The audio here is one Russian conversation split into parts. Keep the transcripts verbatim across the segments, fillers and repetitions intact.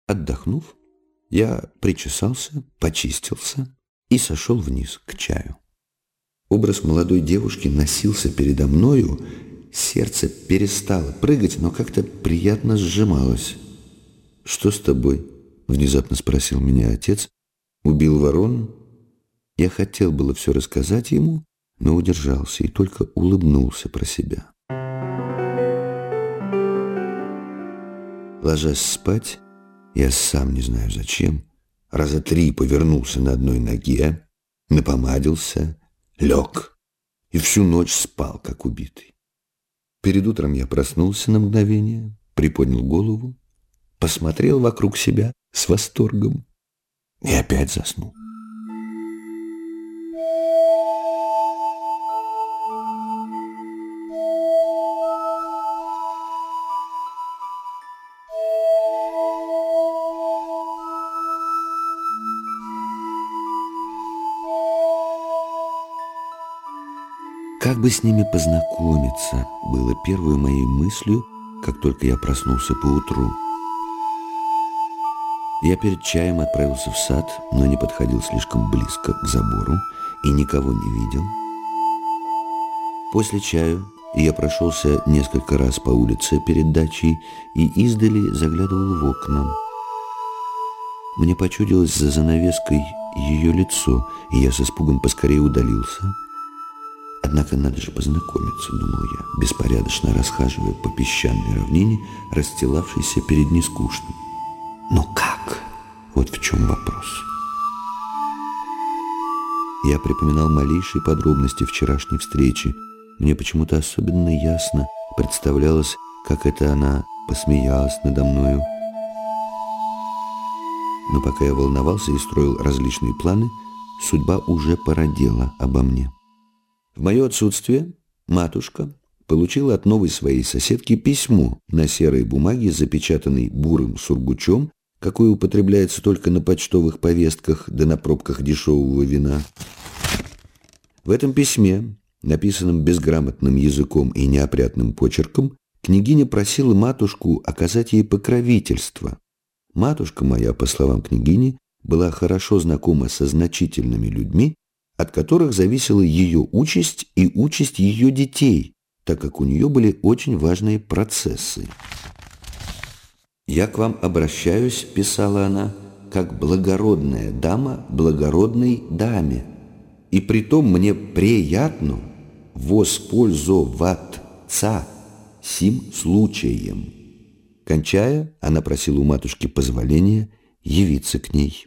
Отдохнув, я причесался, почистился и сошел вниз к чаю. Образ молодой девушки носился передо мною, сердце перестало прыгать, но как-то приятно сжималось. «Что с тобой?» — внезапно спросил меня отец. «Убил ворону?» Я хотел было все рассказать ему, но удержался и только улыбнулся про себя. Ложась спать, я сам не знаю зачем, раза три повернулся на одной ноге, напомадился, лег и всю ночь спал, как убитый. Перед утром я проснулся на мгновение, приподнял голову, посмотрел вокруг себя с восторгом и опять заснул. Как бы с ними познакомиться, было первой моей мыслью, как только я проснулся поутру. Я перед чаем отправился в сад, но не подходил слишком близко к забору и никого не видел. После чаю я прошелся несколько раз по улице перед дачей и издали заглядывал в окна. Мне почудилось за занавеской ее лицо, и я с испугом поскорее удалился. Однако надо же познакомиться, думал я, беспорядочно расхаживая по песчаной равнине, расстилавшейся перед нескучным. Но как? Вот в чем вопрос. Я припоминал малейшие подробности вчерашней встречи. Мне почему-то особенно ясно представлялось, как это она посмеялась надо мною. Но пока я волновался и строил различные планы, судьба уже породила обо мне. В мое отсутствие матушка получила от новой своей соседки письмо на серой бумаге, запечатанной бурым сургучом, какое употребляется только на почтовых повестках да на пробках дешевого вина. В этом письме, написанном безграмотным языком и неопрятным почерком, княгиня просила матушку оказать ей покровительство. Матушка моя, по словам княгини, была хорошо знакома со значительными людьми, от которых зависела ее участь и участь ее детей, так как у нее были очень важные процессы. «Я к вам обращаюсь, — писала она, — как благородная дама благородной даме, и притом мне приятно воспользоваться сим случаем». Кончая, она просила у матушки позволения явиться к ней.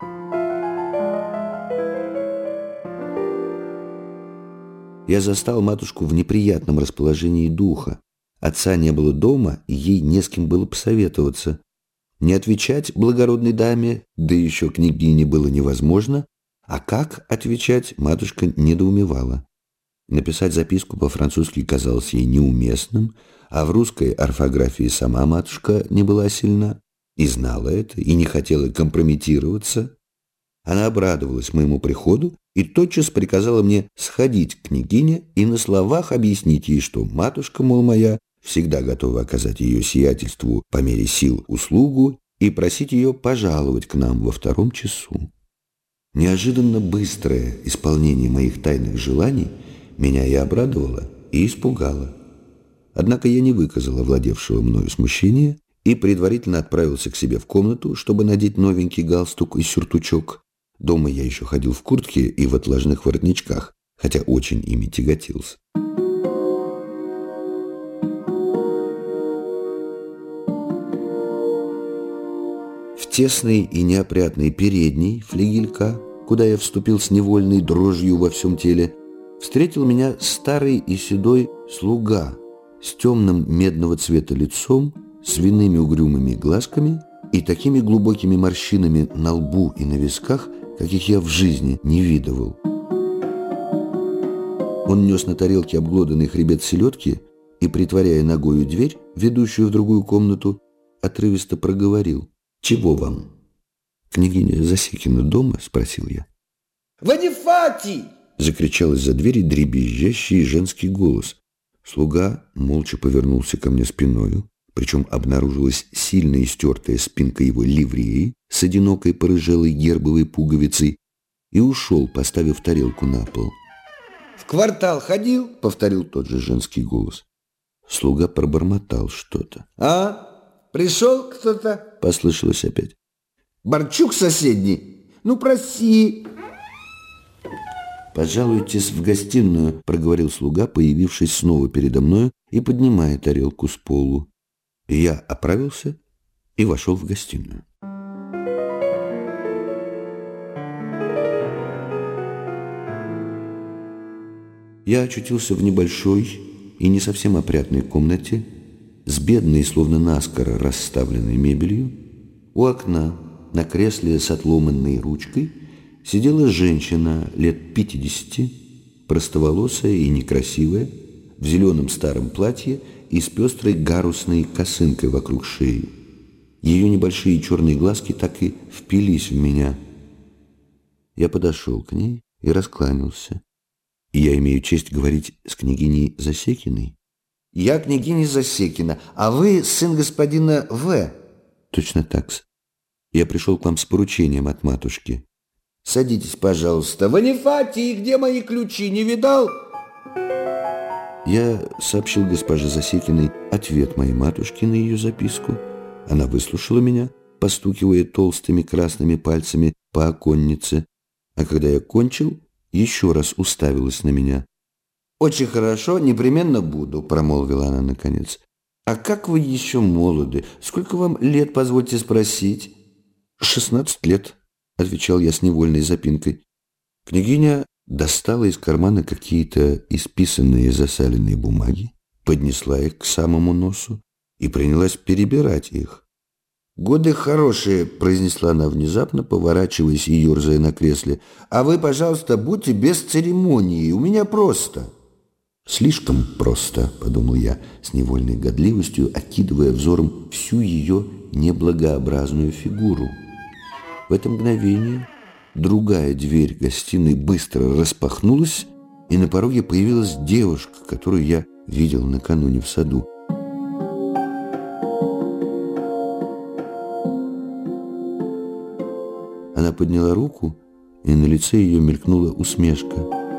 Я застал матушку в неприятном расположении духа. Отца не было дома, и ей не с кем было посоветоваться. Не отвечать благородной даме, да еще княгине, было невозможно, а как отвечать, матушка недоумевала. Написать записку по-французски казалось ей неуместным, а в русской орфографии сама матушка не была сильна, и знала это, и не хотела компрометироваться. Она обрадовалась моему приходу и тотчас приказала мне сходить к княгине и на словах объяснить ей, что матушка, мол, моя, всегда готова оказать ее сиятельству по мере сил услугу и просить ее пожаловать к нам во втором часу. Неожиданно быстрое исполнение моих тайных желаний меня и обрадовало, и испугало. Однако я не выказал овладевшего мною смущения и предварительно отправился к себе в комнату, чтобы надеть новенький галстук и сюртучок. Дома я еще ходил в куртке и в отложных воротничках, хотя очень ими тяготился. В тесной и неопрятной передней флигелька, куда я вступил с невольной дрожью во всем теле, встретил меня старый и седой слуга с темным медного цвета лицом, свиными угрюмыми глазками и такими глубокими морщинами на лбу и на висках, каких я в жизни не видывал. Он нес на тарелке обглоданный хребет селедки и, притворяя ногою дверь, ведущую в другую комнату, отрывисто проговорил: «Чего вам?» «Княгиня Засекина дома?» — спросил я. «Ванифати!» — закричал из-за двери дребезжащий женский голос. Слуга молча повернулся ко мне спиною, Причем обнаружилась сильно истертая спинка его ливреи с одинокой порыжелой гербовой пуговицей, и ушел, поставив тарелку на пол. «В квартал ходил?» — повторил тот же женский голос. Слуга пробормотал что-то. «А? Пришел кто-то?» — послышалось опять. «Борчук соседний? Ну, проси!» «Пожалуйтесь в гостиную», — проговорил слуга, появившись снова передо мною и поднимая тарелку с полу. И я оправился и вошел в гостиную. Я очутился в небольшой и не совсем опрятной комнате с бедной, словно наскоро расставленной мебелью. У окна на кресле с отломанной ручкой сидела женщина лет пятидесяти, простоволосая и некрасивая, в зеленом старом платье и с пестрой гарусной косынкой вокруг шеи. Ее небольшие черные глазки так и впились в меня. Я подошел к ней и раскланялся. И я имею честь говорить с княгиней Засекиной. «Я княгиня Засекина, а вы сын господина В.» «Точно так-с. Я пришел к вам с поручением от матушки». «Садитесь, пожалуйста. Ванифатий, где мои ключи? Не видал?» Я сообщил госпоже Засекиной ответ моей матушки на ее записку. Она выслушала меня, постукивая толстыми красными пальцами по оконнице, а когда я кончил, еще раз уставилась на меня. «Очень хорошо, непременно буду», — промолвила она наконец. «А как вы еще молоды? Сколько вам лет, позвольте спросить?» «Шестнадцать лет», — отвечал я с невольной запинкой. Княгиня достала из кармана какие-то исписанные засаленные бумаги, поднесла их к самому носу и принялась перебирать их. «Годы хорошие», — произнесла она внезапно, поворачиваясь и ерзая на кресле. «А вы, пожалуйста, будьте без церемонии, у меня просто». «Слишком просто», — подумал я с невольной годливостью, окидывая взором всю ее неблагообразную фигуру. В это мгновение другая дверь гостиной быстро распахнулась, и на пороге появилась девушка, которую я видел накануне в саду. Она подняла руку, и на лице ее мелькнула усмешка.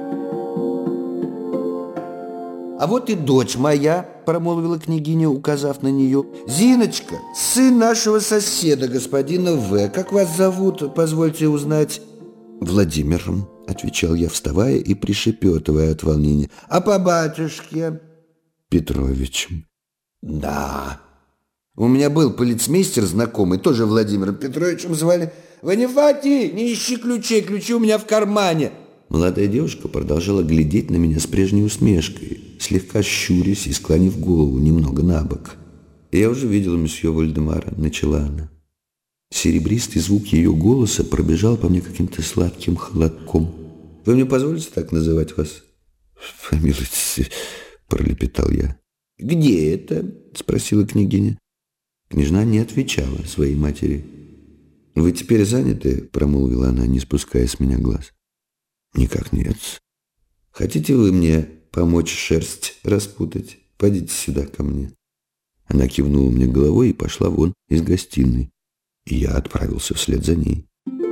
«А вот и дочь моя», — промолвила княгиня, указав на нее. «Зиночка, сын нашего соседа, господина В. Как вас зовут, позвольте узнать?» «Владимиром», — отвечал я, вставая и пришепетывая от волнения. «А по батюшке?» «Петровичем». «Да. У меня был полицмейстер знакомый, тоже Владимиром Петровичем звали. Ванифатий, не ищи ключей, ключи у меня в кармане». Молодая девушка продолжала глядеть на меня с прежней усмешкой, слегка щурясь и склонив голову немного на бок. «Я уже видела месье Вальдемара», — начала она. Серебристый звук ее голоса пробежал по мне каким-то сладким холодком. «Вы мне позволите так называть вас?» «Помилуйте», — пролепетал я. «Где это?» — спросила княгиня. Княжна не отвечала своей матери. «Вы теперь заняты?» — промолвила она, не спуская с меня глаз. «Никак нет. Хотите вы мне помочь шерсть распутать? Пойдите сюда ко мне». Она кивнула мне головой и пошла вон из гостиной. И я отправился вслед за ней.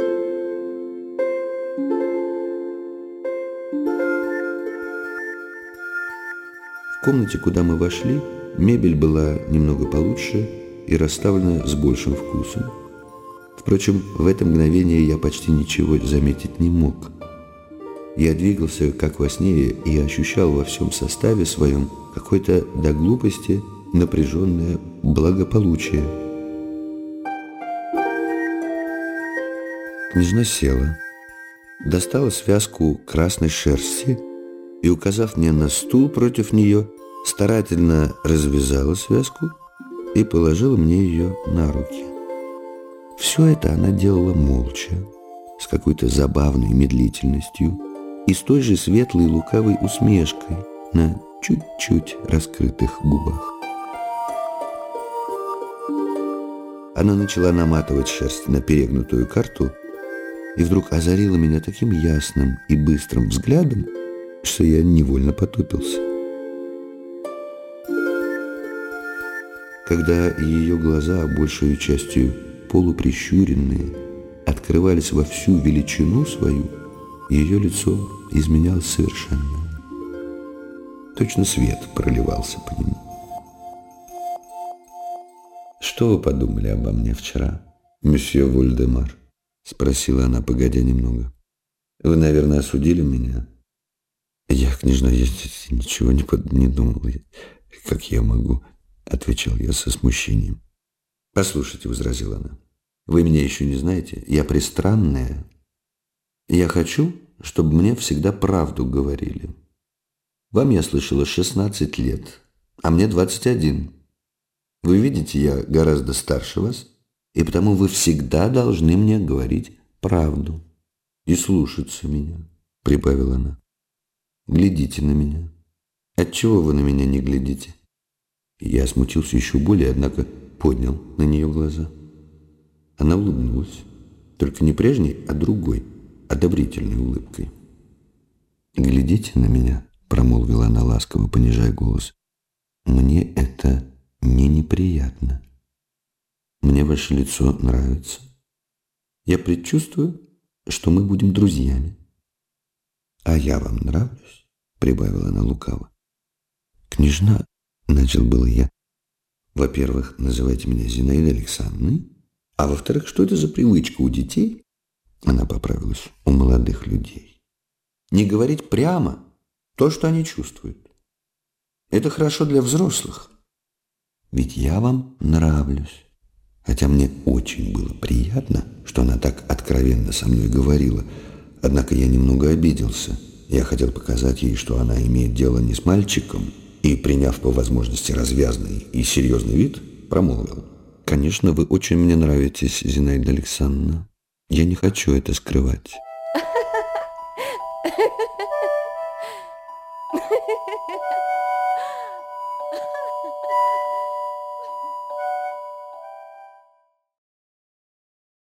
В комнате, куда мы вошли, мебель была немного получше и расставлена с большим вкусом. Впрочем, в это мгновение я почти ничего заметить не мог. Я двигался, как во сне, и ощущал во всем составе своем какое-то до глупости напряженное благополучие. Княжна села, достала связку красной шерсти и, указав мне на стул против нее, старательно развязала связку и положила мне ее на руки. Все это она делала молча, с какой-то забавной медлительностью и с той же светлой лукавой усмешкой на чуть-чуть раскрытых губах. Она начала наматывать шерсть на перегнутую карту и вдруг озарила меня таким ясным и быстрым взглядом, что я невольно потупился. Когда ее глаза, большей частью полуприщуренные, открывались во всю величину свою, ее лицо изменялось совершенно. Точно свет проливался по нему. «Что вы подумали обо мне вчера, месье Вольдемар?» — спросила она, погодя немного. «Вы, наверное, осудили меня?» «Я, княжна, я ничего не, под... не думал. Как я могу?» — отвечал я со смущением. «Послушайте», — возразила она, — «вы меня еще не знаете. Я пристранная. Я хочу, чтобы мне всегда правду говорили. Вам я слышала шестнадцать лет, а мне двадцать один. Вы видите, я гораздо старше вас, и потому вы всегда должны мне говорить правду и слушаться меня», — прибавила она. «Глядите на меня. Отчего вы на меня не глядите?» Я смутился еще более, однако поднял на нее глаза. Она улыбнулась, только не прежней, а другой, одобрительной улыбкой. «Глядите на меня», — промолвила она ласково, понижая голос. «Мне это не неприятно. Мне ваше лицо нравится. Я предчувствую, что мы будем друзьями». «А я вам нравлюсь?» — прибавила она лукаво. «Княжна», — начал было я, — «во-первых, называйте меня Зинаидой Александровной, а во-вторых, что это за привычка у детей?» Она поправилась: «У молодых людей. Не говорить прямо то, что они чувствуют. Это хорошо для взрослых. Ведь я вам нравлюсь». Хотя мне очень было приятно, что она так откровенно со мной говорила, однако я немного обиделся. Я хотел показать ей, что она имеет дело не с мальчиком, и, приняв по возможности развязный и серьезный вид, промолвил: «Конечно, вы очень мне нравитесь, Зинаида Александровна. Я не хочу это скрывать».